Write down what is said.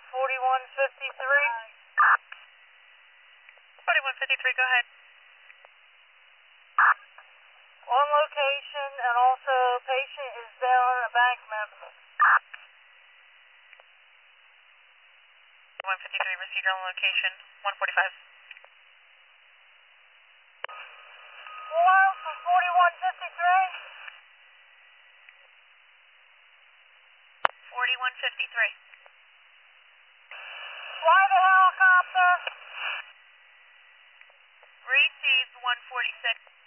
4153. 4153, go ahead. On location, and also patient is down on embankment. 153, received on location, 145. Hello, from 4153. 4153. Fly the helicopter. Received 146.